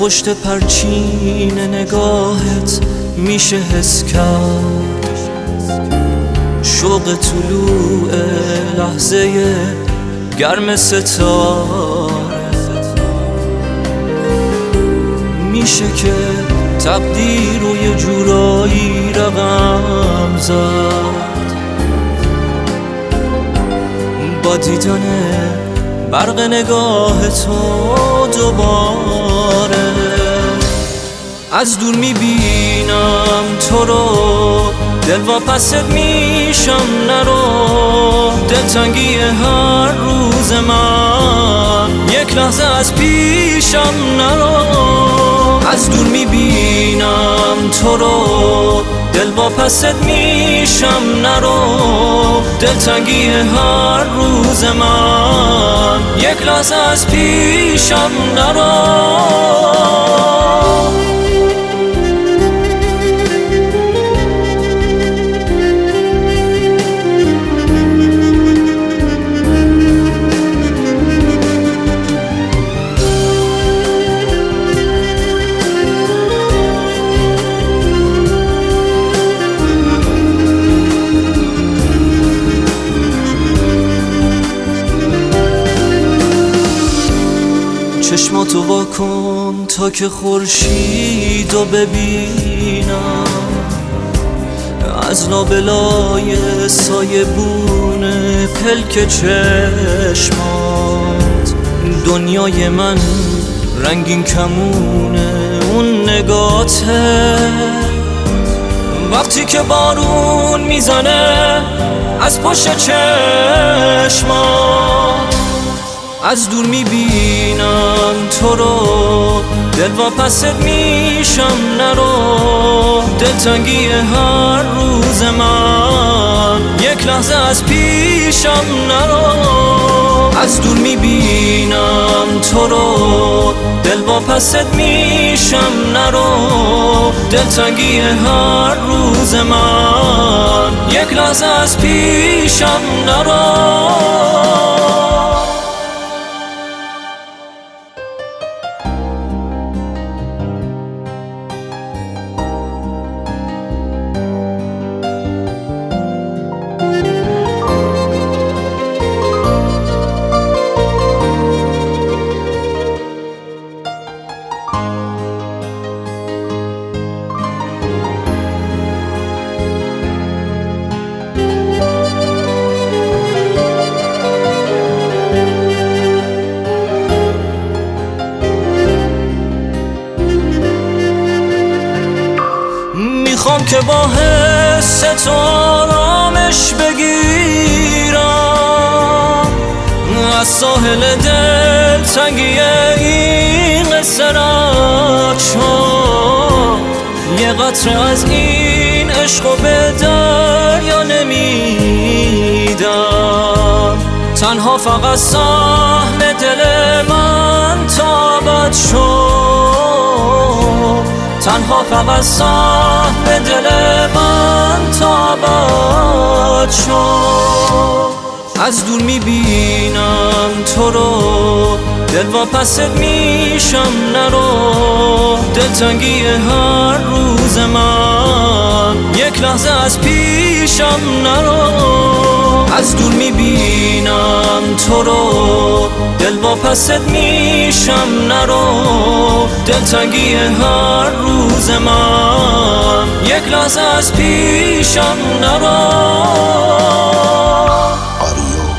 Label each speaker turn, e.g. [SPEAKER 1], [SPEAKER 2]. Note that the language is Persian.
[SPEAKER 1] پشت پرچین نگاهت میشه حس کرد شوق طلوع لحظه گرم ستاره. میشه که تقدیر رو یه جورایی رقم زد با دیدن برق نگاه تو دوباره. از دور میبینم تو رو، دل واپست میشم نرو. دلتنگی هر روز من یک لحظه از پیشم نرو. از دور میبینم تو رو، دل واپست میشم نرو. دلتنگی هر روز من یک لحظه از پیشم نرو. چشماتو وا کن تا که خورشیدو ببینم. از لابلای سایبون پلک چشمات دنیای من رنگین کمونه اون نگاته. وقتی که بارون میزنه از پشت چشمات، از دور میبینم تو رو، دل واپست میشم نرو. دلتنگی هر روز من یک لحظه از پیشم نرو. از دور میبینم تو رو، دل واپست میشم نرو. دلتنگی هر روز من یک لحظه از پیشم نرو. میخوام که با حس تو آرامش بگیرم، از ساحل دلتنگی این قصه رد شد. یه قطره از این عشقو به دریا نمیدم، تنها فقط سهم دل من تابت شد. تنها فقط سهم دل من تابت شد. از دور میبینم تو رو، دل واپست میشم نرو. دلتنگی هر روز من یک لحظه از پیشم نرو. از دور میبینم تو رو، دل واپست میشم نرو. دلتنگی هر روز من یک لحظه از پیشم نرو.